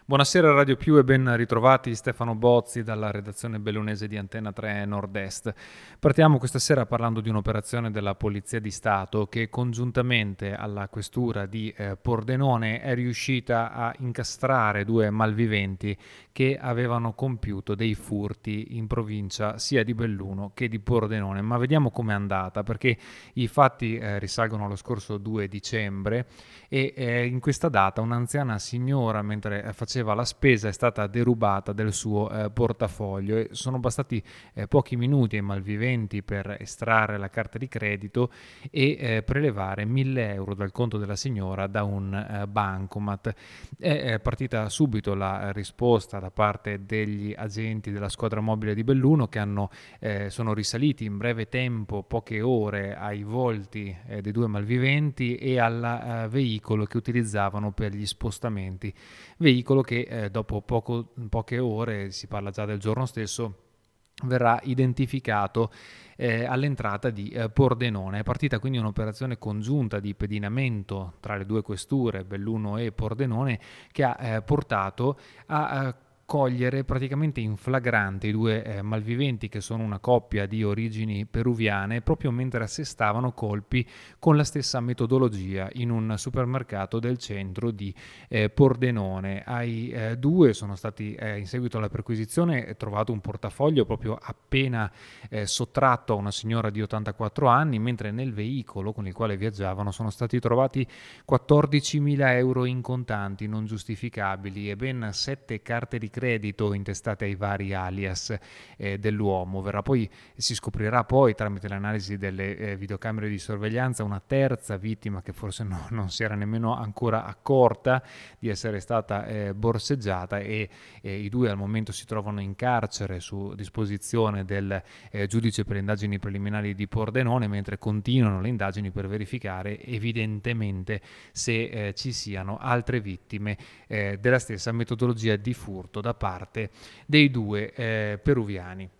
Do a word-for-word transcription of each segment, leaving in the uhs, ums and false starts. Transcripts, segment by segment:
Buonasera Radio Più e ben ritrovati, Stefano Bozzi dalla redazione bellunese di Antenna tre Nord-Est. Partiamo questa sera parlando di un'operazione della Polizia di Stato che congiuntamente alla questura di eh, Pordenone è riuscita a incastrare due malviventi che avevano compiuto dei furti in provincia sia di Belluno che di Pordenone. Ma vediamo com'è andata, perché i fatti eh, risalgono allo scorso due dicembre e eh, in questa data un'anziana signora, mentre eh, faceva la spesa, è stata derubata del suo eh, portafoglio e sono bastati eh, pochi minuti ai malviventi per estrarre la carta di credito e eh, prelevare mille euro dal conto della signora da un eh, bancomat. È, è partita subito la risposta da parte degli agenti della squadra mobile di Belluno che hanno, eh, sono risaliti in breve tempo, poche ore, ai volti eh, dei due malviventi e al eh, veicolo che utilizzavano per gli spostamenti, veicolo che eh, dopo poco, poche ore, si parla già del giorno stesso, verrà identificato eh, all'entrata di eh, Pordenone. È partita quindi un'operazione congiunta di pedinamento tra le due questure, Belluno e Pordenone, che ha eh, portato a, a cogliere praticamente in flagrante i due eh, malviventi, che sono una coppia di origini peruviane, proprio mentre assestavano colpi con la stessa metodologia in un supermercato del centro di eh, Pordenone. Ai eh, due sono stati, eh, in seguito alla perquisizione, trovato un portafoglio proprio appena eh, sottratto a una signora di ottantaquattro anni, mentre nel veicolo con il quale viaggiavano sono stati trovati quattordicimila euro in contanti non giustificabili e ben sette carte di credito intestate ai vari alias eh, dell'uomo. Verrà poi, si scoprirà poi tramite l'analisi delle eh, videocamere di sorveglianza una terza vittima che forse no, non si era nemmeno ancora accorta di essere stata eh, borseggiata e eh, i due al momento si trovano in carcere su disposizione del eh, giudice per le indagini preliminari di Pordenone, mentre continuano le indagini per verificare evidentemente se eh, ci siano altre vittime eh, della stessa metodologia di furto da parte dei due eh, peruviani.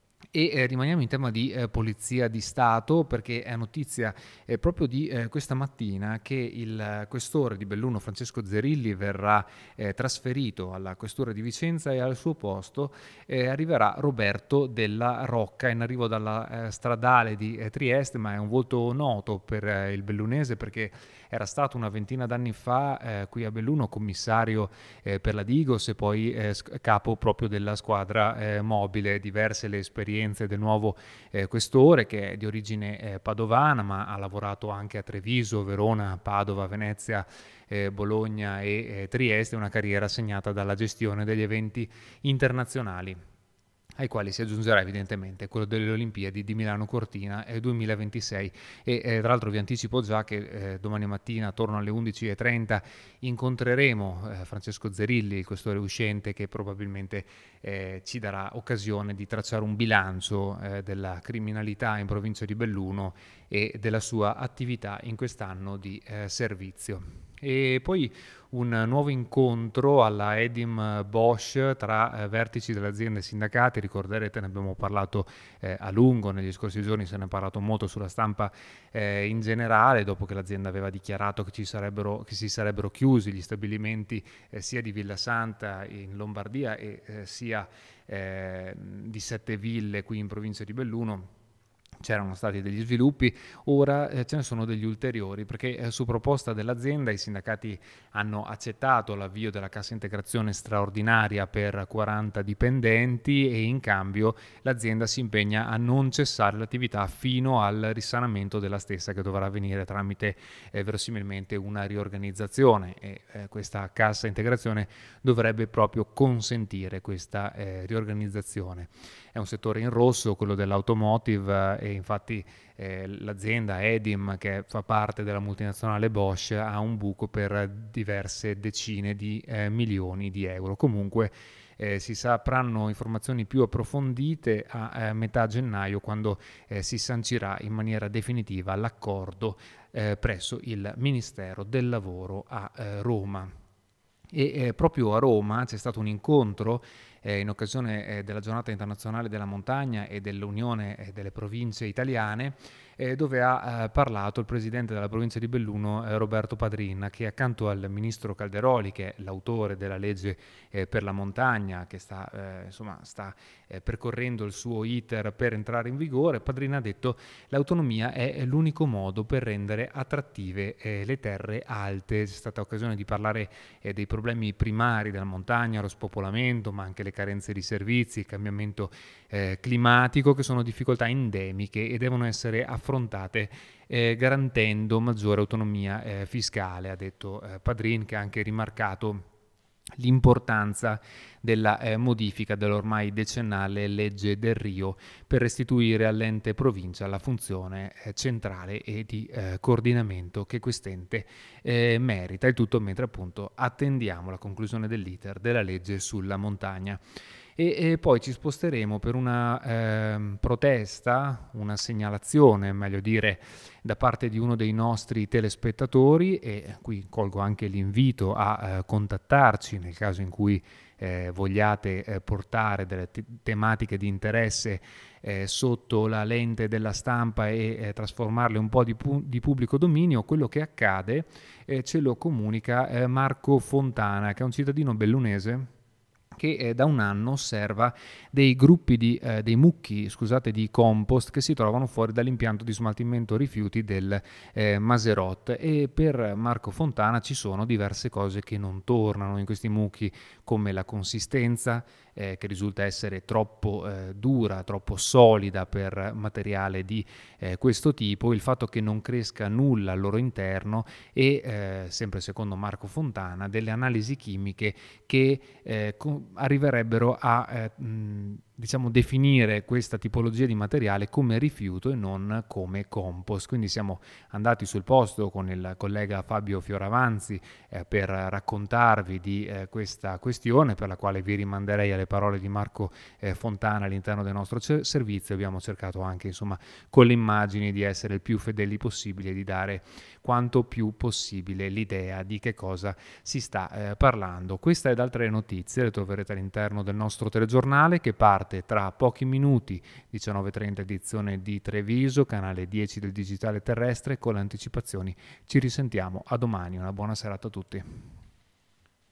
E eh, rimaniamo in tema di eh, polizia di Stato, perché è notizia eh, proprio di eh, questa mattina che il questore di Belluno Francesco Zerilli verrà eh, trasferito alla questura di Vicenza e al suo posto eh, arriverà Roberto Della Rocca, in arrivo dalla eh, stradale di eh, Trieste, ma è un volto noto per eh, il bellunese perché era stato una ventina d'anni fa eh, qui a Belluno commissario eh, per la Digos e poi eh, capo proprio della squadra eh, mobile. Diverse le esperienze del nuovo eh, questore, che è di origine eh, padovana ma ha lavorato anche a Treviso, Verona, Padova, Venezia, eh, Bologna e eh, Trieste, una carriera segnata dalla gestione degli eventi internazionali, ai quali si aggiungerà evidentemente quello delle Olimpiadi di Milano Cortina eh, duemilaventisei. E eh, tra l'altro vi anticipo già che eh, domani mattina attorno alle undici e trenta incontreremo eh, Francesco Zerilli, il questore uscente, che probabilmente eh, ci darà occasione di tracciare un bilancio eh, della criminalità in provincia di Belluno e della sua attività in quest'anno di eh, servizio. E poi un nuovo incontro alla Edim Bosch tra eh, vertici delle aziende e sindacati. Ricorderete, ne abbiamo parlato eh, a lungo negli scorsi giorni, se ne è parlato molto sulla stampa eh, in generale, dopo che l'azienda aveva dichiarato che, ci sarebbero, che si sarebbero chiusi gli stabilimenti eh, sia di Villasanta in Lombardia e eh, sia eh, di Sette Ville qui in provincia di Belluno. C'erano stati degli sviluppi, ora eh, ce ne sono degli ulteriori, perché eh, su proposta dell'azienda i sindacati hanno accettato l'avvio della cassa integrazione straordinaria per quaranta dipendenti e in cambio l'azienda si impegna a non cessare l'attività fino al risanamento della stessa, che dovrà avvenire tramite eh, verosimilmente una riorganizzazione, e eh, questa cassa integrazione dovrebbe proprio consentire questa eh, riorganizzazione. È un settore in rosso, quello dell'automotive, e infatti eh, l'azienda Edim, che fa parte della multinazionale Bosch, ha un buco per diverse decine di eh, milioni di euro. Comunque eh, si sapranno informazioni più approfondite a eh, metà gennaio, quando eh, si sancirà in maniera definitiva l'accordo eh, presso il Ministero del Lavoro a eh, Roma. E eh, proprio a Roma c'è stato un incontro eh, in occasione eh, della Giornata Internazionale della Montagna e dell'Unione eh, delle Province Italiane, eh, dove ha eh, parlato il presidente della provincia di Belluno, eh, Roberto Padrin, che accanto al ministro Calderoli, che è l'autore della legge eh, per la montagna, che sta, eh, insomma, sta eh, percorrendo il suo iter per entrare in vigore, Padrin ha detto: l'autonomia è l'unico modo per rendere attrattive eh, le terre alte. C'è stata occasione di parlare eh, dei problemi primari della montagna, lo spopolamento, ma anche le carenze di servizi, il cambiamento eh, climatico, che sono difficoltà endemiche e devono essere affrontate eh, garantendo maggiore autonomia eh, fiscale, ha detto eh, Padrin, che ha anche rimarcato l'importanza della eh, modifica dell'ormai decennale legge del Rio per restituire all'ente provincia la funzione eh, centrale e di eh, coordinamento che quest'ente eh, merita. Il tutto mentre appunto attendiamo la conclusione dell'iter della legge sulla montagna. E, e poi ci sposteremo per una eh, protesta, una segnalazione, meglio dire, da parte di uno dei nostri telespettatori, e qui colgo anche l'invito a eh, contattarci nel caso in cui eh, vogliate eh, portare delle te- tematiche di interesse eh, sotto la lente della stampa e eh, trasformarle un po' di, pu- di pubblico dominio. Quello che accade eh, ce lo comunica eh, Marco Fontana, che è un cittadino bellunese che eh, da un anno osserva dei gruppi di, eh, dei mucchi, scusate, di compost che si trovano fuori dall'impianto di smaltimento rifiuti del eh, Maserot, e per Marco Fontana ci sono diverse cose che non tornano in questi mucchi, come la consistenza, eh, che risulta essere troppo eh, dura, troppo solida per materiale di eh, questo tipo, il fatto che non cresca nulla al loro interno e, eh, sempre secondo Marco Fontana, delle analisi chimiche che eh, con, arriverebbero a eh, mh, diciamo definire questa tipologia di materiale come rifiuto e non come compost. Quindi siamo andati sul posto con il collega Fabio Fioravanzi eh, per raccontarvi di eh, questa questione, per la quale vi rimanderei alle parole di Marco eh, Fontana all'interno del nostro c- servizio. Abbiamo cercato anche, insomma, con le immagini di essere il più fedeli possibile, di dare quanto più possibile l'idea di che cosa si sta eh, parlando. Questa ed altre notizie le troverete all'interno del nostro telegiornale, che parte tra pochi minuti, diciannove e trenta, edizione di Treviso, canale dieci del digitale terrestre. Con le anticipazioni ci risentiamo a domani. Una buona serata a tutti.